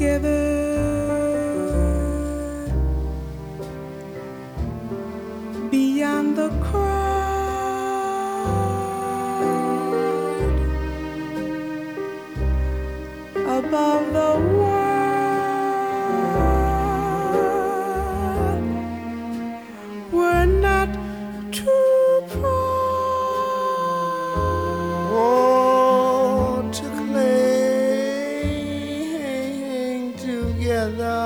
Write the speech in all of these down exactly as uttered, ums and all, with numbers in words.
together beyond the crowd, above the world. We're not too proud, oh, to cling together.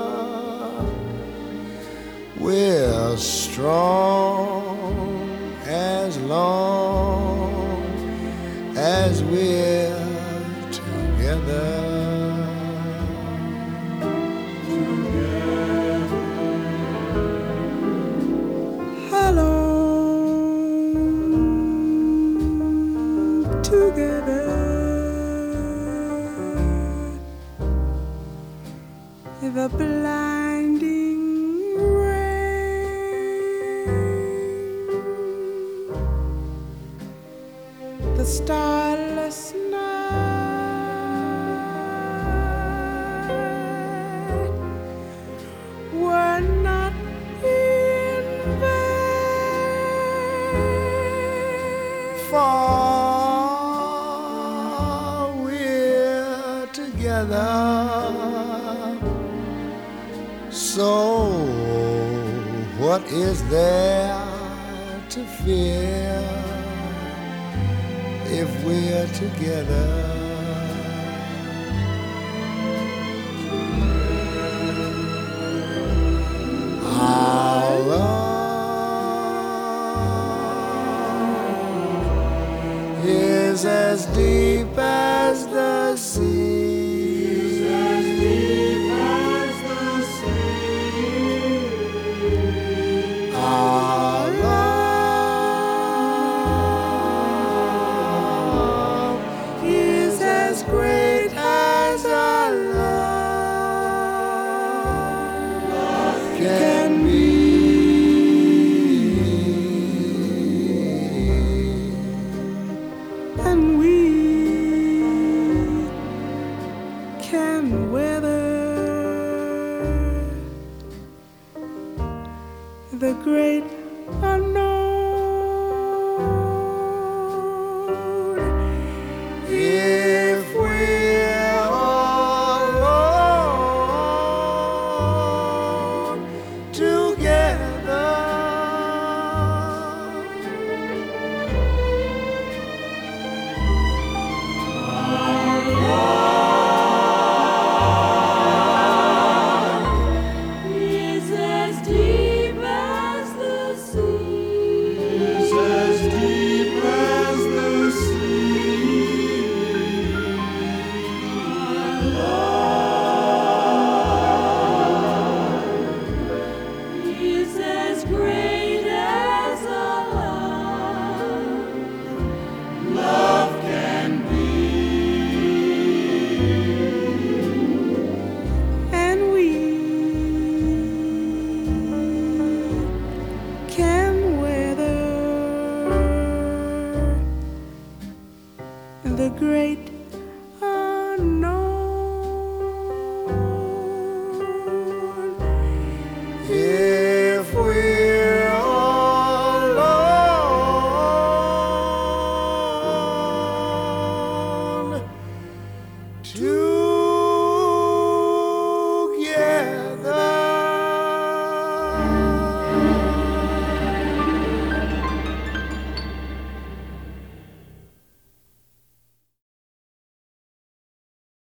We're strong as long as we're together. Together the blinding rain, the starless night were not in vain. For we're together, so what is there to fear if we're together? Our love is as deep as the sea. Our love is as great as our love can be. And we can weather the great unknown If we're alone together. Is as deep as the sea. Is as deep as the sea. Our love is as great as a love. Love can be. and we can weather the great